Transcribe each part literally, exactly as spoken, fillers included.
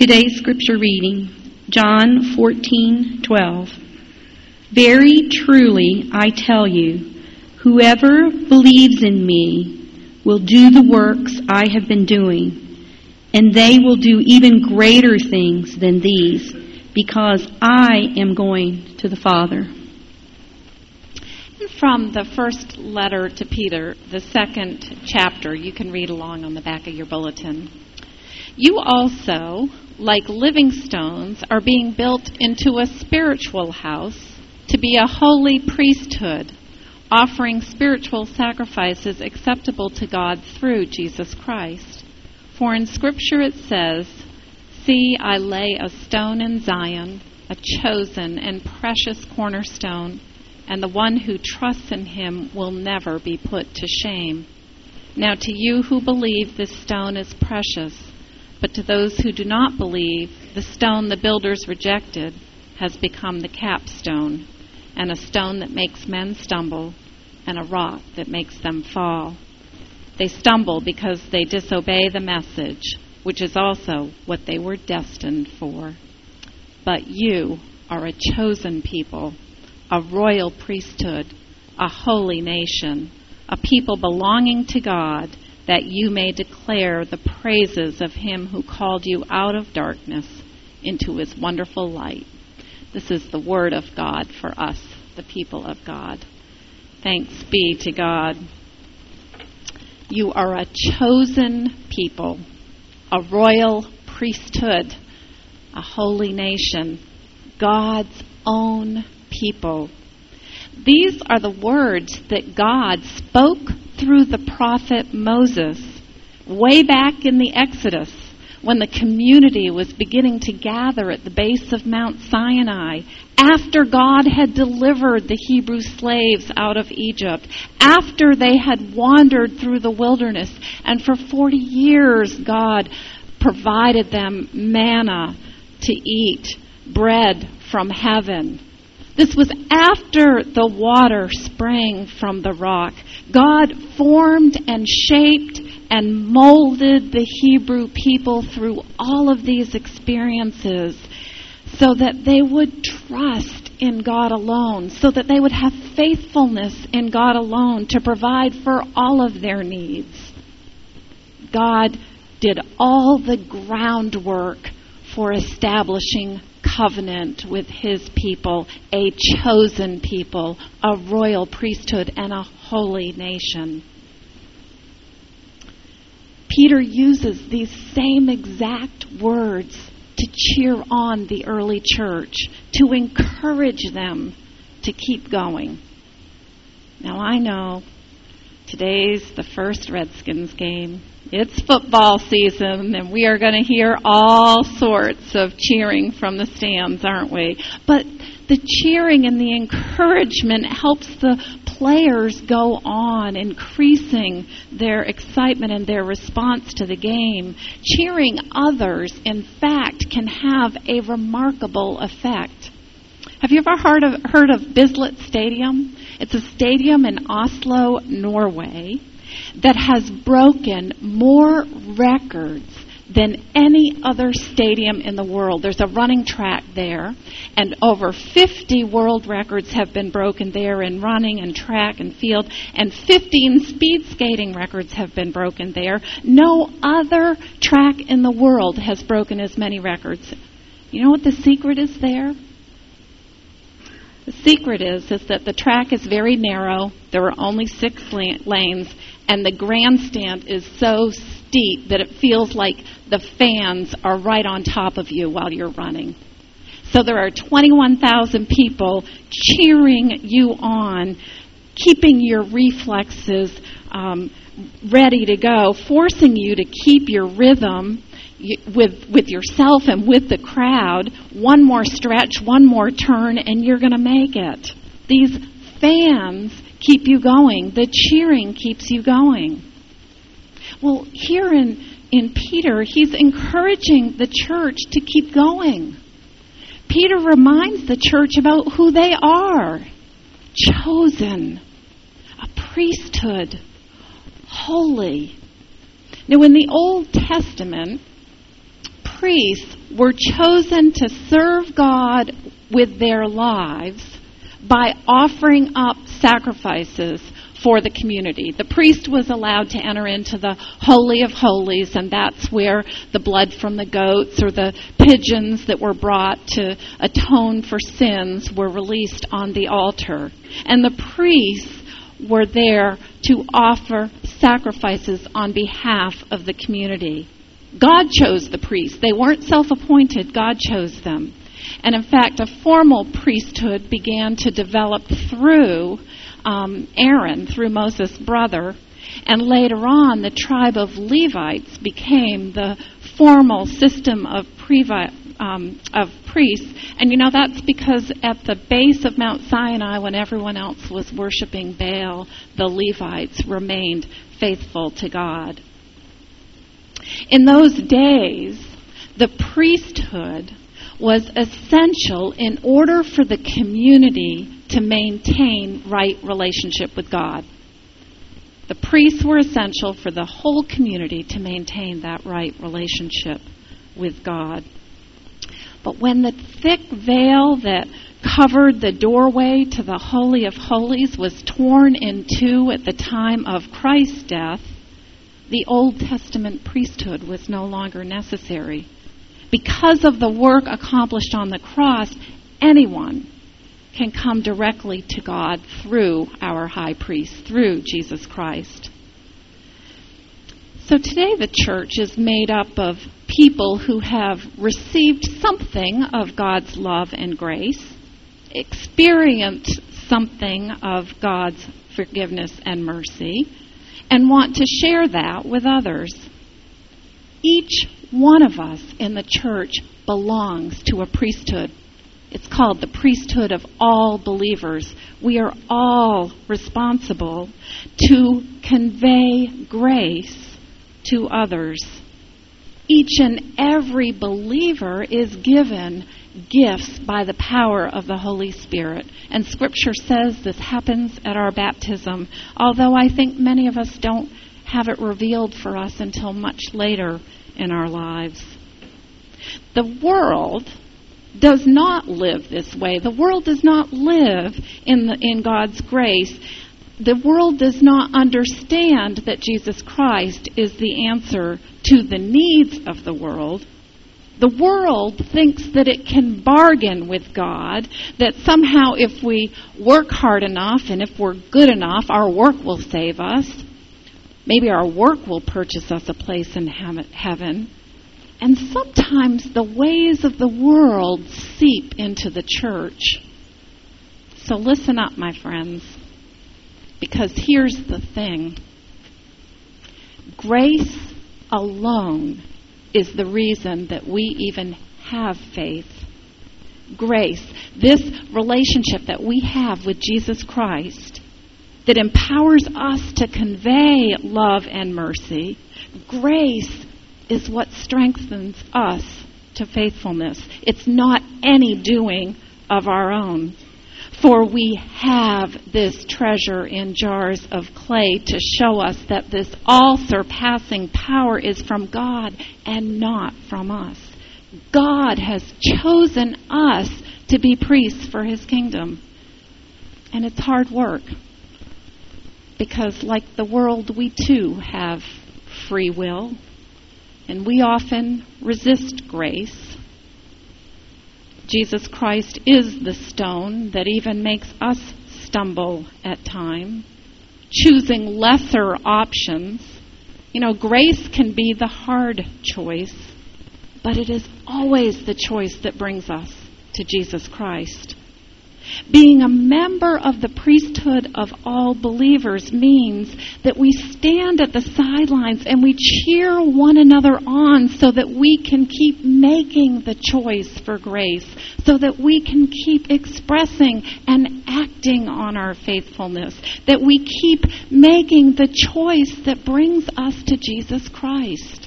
Today's scripture reading, John fourteen twelve. Very truly I tell you, whoever believes in me will do the works I have been doing, and they will do even greater things than these, because I am going to the Father. From the first letter to Peter, the second chapter, you can read along on the back of your bulletin. You also, like living stones, are being built into a spiritual house to be a holy priesthood, offering spiritual sacrifices acceptable to God through Jesus Christ. For in Scripture it says, "See, I lay a stone in Zion, a chosen and precious cornerstone, and the one who trusts in him will never be put to shame." Now to you who believe, this stone is precious, but to those who do not believe, the stone the builders rejected has become the capstone, and a stone that makes men stumble, and a rock that makes them fall. They stumble because they disobey the message, which is also what they were destined for. But you are a chosen people, a royal priesthood, a holy nation, a people belonging to God, that you may declare the praises of him who called you out of darkness into his wonderful light. This is the word of God for us, the people of God. Thanks be to God. You are a chosen people, a royal priesthood, a holy nation, God's own people. These are the words that God spoke through the prophet Moses way back in the Exodus, when the community was beginning to gather at the base of Mount Sinai, after God had delivered the Hebrew slaves out of Egypt, after they had wandered through the wilderness, and for forty years God provided them manna to eat, bread from heaven. This was after the water sprang from the rock. God formed and shaped and molded the Hebrew people through all of these experiences so that they would trust in God alone, so that they would have faithfulness in God alone to provide for all of their needs. God did all the groundwork for establishing covenant with his people, a chosen people, a royal priesthood, and a holy nation. Peter uses these same exact words to cheer on the early church, to encourage them to keep going. Now I know today's the first Redskins game. It's football season, and we are going to hear all sorts of cheering from the stands, aren't we? But the cheering and the encouragement helps the players go on, increasing their excitement and their response to the game. Cheering others, in fact, can have a remarkable effect. Have you ever heard of, heard of Bislett Stadium? It's a stadium in Oslo, Norway, that has broken more records than any other stadium in the world. There's a running track there, and over fifty world records have been broken there in running and track and field, and fifteen speed skating records have been broken there. No other track in the world has broken as many records. You know what the secret is there? The secret is, is that the track is very narrow. There are only six lanes, and the grandstand is so steep that it feels like the fans are right on top of you while you're running. So there are twenty-one thousand people cheering you on, keeping your reflexes um, ready to go, forcing you to keep your rhythm with with yourself and with the crowd. One more stretch, one more turn, and you're going to make it. These fans keep you going. The cheering keeps you going. Well, here in, in Peter, he's encouraging the church to keep going. Peter reminds the church about who they are. Chosen, a priesthood, holy. Now, in the Old Testament, priests were chosen to serve God with their lives by offering up sacrifices for the community. The priest was allowed to enter into the Holy of Holies, and that's where the blood from the goats or the pigeons that were brought to atone for sins were released on the altar. And the priests were there to offer sacrifices on behalf of the community. God chose the priests. They weren't self-appointed. God chose them. And in fact, a formal priesthood began to develop through um, Aaron, through Moses' brother. And later on, the tribe of Levites became the formal system of, previ- um, of priests. And you know, that's because at the base of Mount Sinai, when everyone else was worshiping Baal, the Levites remained faithful to God. In those days, the priesthood was essential in order for the community to maintain right relationship with God. The priests were essential for the whole community to maintain that right relationship with God. But when the thick veil that covered the doorway to the Holy of Holies was torn in two at the time of Christ's death, the Old Testament priesthood was no longer necessary. Because of the work accomplished on the cross, anyone can come directly to God through our high priest, through Jesus Christ. So today the church is made up of people who have received something of God's love and grace, experienced something of God's forgiveness and mercy, and want to share that with others. Each one of us in the church belongs to a priesthood. It's called the priesthood of all believers. We are all responsible to convey grace to others. Each and every believer is given gifts by the power of the Holy Spirit. And Scripture says this happens at our baptism, although I think many of us don't have it revealed for us until much later in our lives. The world does not live this way. The world does not live in the, in God's grace. The world does not understand that Jesus Christ is the answer to the needs of the world. The world thinks that it can bargain with God, that somehow if we work hard enough and if we're good enough, our work will save us. Maybe our work will purchase us a place in heaven. And sometimes the ways of the world seep into the church. So listen up, my friends, because here's the thing. Grace alone is the reason that we even have faith. Grace, this relationship that we have with Jesus Christ that empowers us to convey love and mercy, grace is what strengthens us to faithfulness. It's not any doing of our own. For we have this treasure in jars of clay to show us that this all-surpassing power is from God and not from us. God has chosen us to be priests for His kingdom. And it's hard work. Because like the world, we too have free will. And we often resist grace. Jesus Christ is the stone that even makes us stumble at times, choosing lesser options. You know, grace can be the hard choice, but it is always the choice that brings us to Jesus Christ. Being a member of the priesthood of all believers means that we stand at the sidelines and we cheer one another on so that we can keep making the choice for grace, so that we can keep expressing and acting on our faithfulness, that we keep making the choice that brings us to Jesus Christ.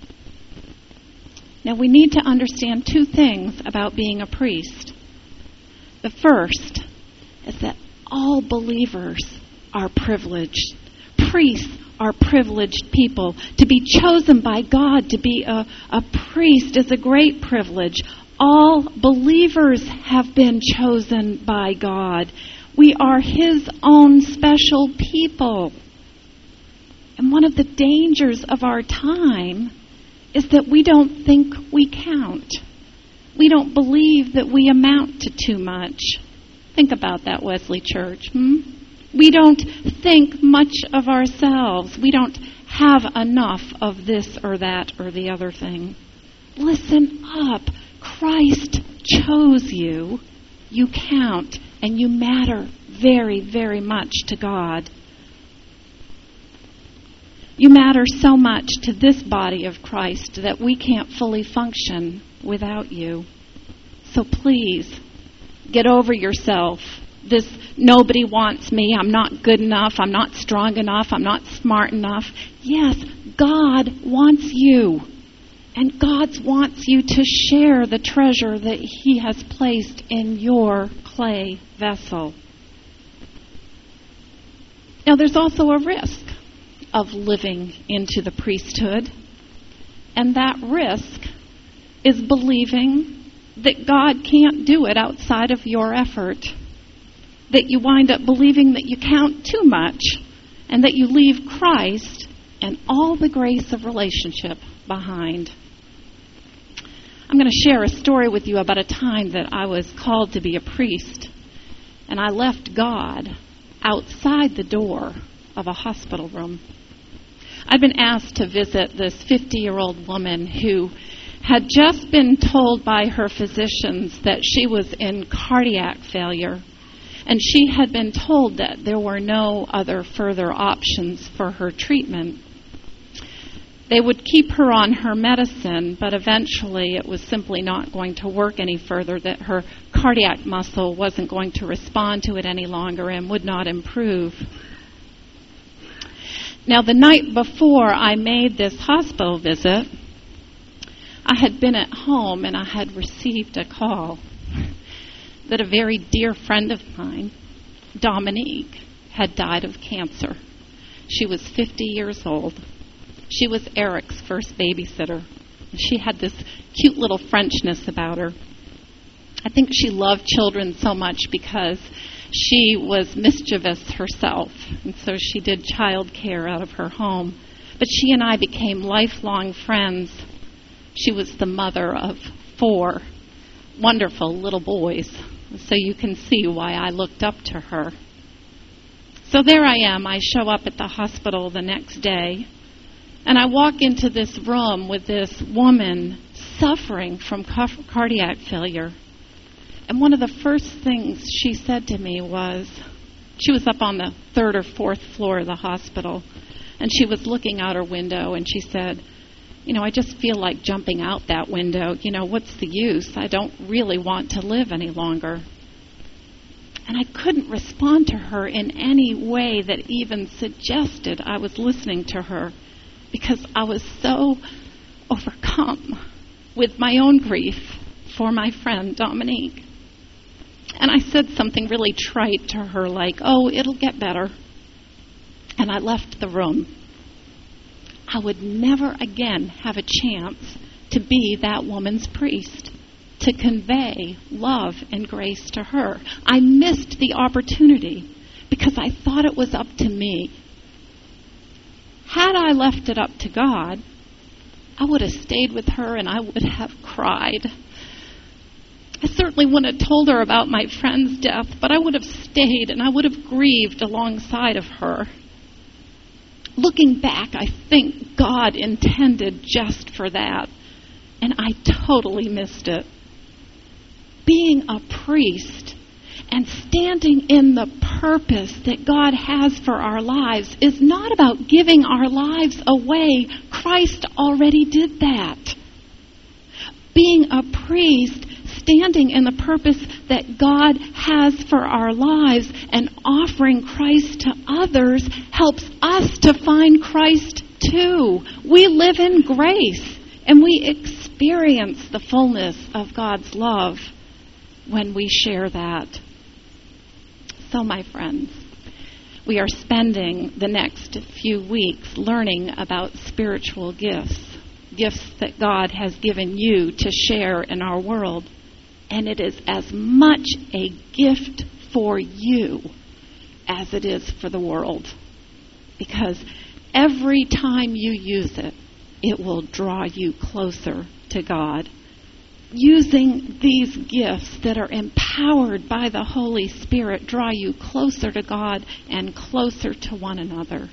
Now, we need to understand two things about being a priest. The first is that all believers are privileged. Priests are privileged people. To be chosen by God to be a, a priest is a great privilege. All believers have been chosen by God. We are His own special people. And one of the dangers of our time is that we don't think we count. We don't believe that we amount to too much. Think about that, Wesley Church. Hmm? We don't think much of ourselves. We don't have enough of this or that or the other thing. Listen up. Christ chose you. You count, and you matter very, very much to God. You matter so much to this body of Christ that we can't fully function without you. So please, get over yourself. This nobody wants me, I'm not good enough, I'm not strong enough, I'm not smart enough. Yes, God wants you. And God wants you to share the treasure that He has placed in your clay vessel. Now, there's also a risk of living into the priesthood. And that risk is believing that God can't do it outside of your effort. That you wind up believing that you count too much and that you leave Christ and all the grace of relationship behind. I'm going to share a story with you about a time that I was called to be a priest, and I left God outside the door of a hospital room. I'd been asked to visit this fifty-year-old woman who had just been told by her physicians that she was in cardiac failure, and she had been told that there were no other further options for her treatment. They would keep her on her medicine, but eventually it was simply not going to work any further, that her cardiac muscle wasn't going to respond to it any longer and would not improve. Now, the night before I made this hospital visit, I had been at home and I had received a call that a very dear friend of mine, Dominique, had died of cancer. She was fifty years old. She was Eric's first babysitter. She had this cute little Frenchness about her. I think she loved children so much because she was mischievous herself, and so she did child care out of her home. But she and I became lifelong friends. She was the mother of four wonderful little boys, so you can see why I looked up to her. So there I am. I show up at the hospital the next day, and I walk into this room with this woman suffering from cardiac failure. And one of the first things she said to me was, she was up on the third or fourth floor of the hospital, and she was looking out her window, and she said, you know, I just feel like jumping out that window. You know, what's the use? I don't really want to live any longer. And I couldn't respond to her in any way that even suggested I was listening to her, because I was so overcome with my own grief for my friend Dominique. And I said something really trite to her like, oh, it'll get better. And I left the room. I would never again have a chance to be that woman's priest, to convey love and grace to her. I missed the opportunity because I thought it was up to me. Had I left it up to God, I would have stayed with her and I would have cried. I certainly wouldn't have told her about my friend's death, but I would have stayed and I would have grieved alongside of her. Looking back, I think God intended just for that, and I totally missed it. Being a priest and standing in the purpose that God has for our lives is not about giving our lives away. Christ already did that. Being a priest, standing in the purpose that God has for our lives and offering Christ to others helps us to find Christ too. We live in grace and we experience the fullness of God's love when we share that. So, my friends, We are spending the next few weeks learning about spiritual gifts, gifts that God has given you to share in our world. And it is as much a gift for you as it is for the world. Because every time you use it, it will draw you closer to God. Using these gifts that are empowered by the Holy Spirit draw you closer to God and closer to one another.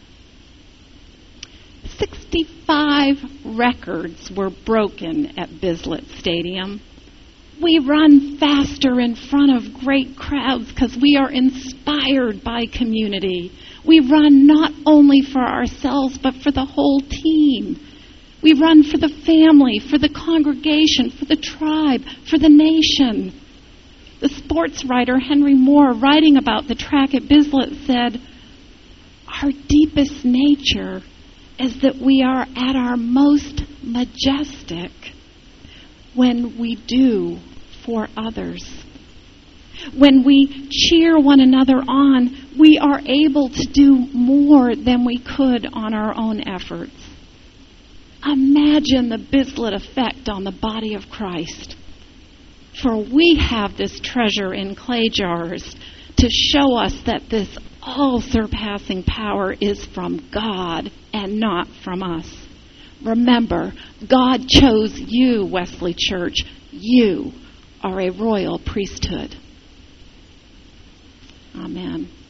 sixty-five records were broken at Bislett Stadium. We run faster in front of great crowds because we are inspired by community. We run not only for ourselves, but for the whole team. We run for the family, for the congregation, for the tribe, for the nation. The sports writer Henry Moore, writing about the track at Bislett, said, "Our deepest nature is that we are at our most majestic when we do for others. When we cheer one another on, we are able to do more than we could on our own efforts." Imagine the Bislett effect on the body of Christ. For we have this treasure in clay jars to show us that this all-surpassing power is from God and not from us. Remember, God chose you, Wesley Church. You are a royal priesthood. Amen.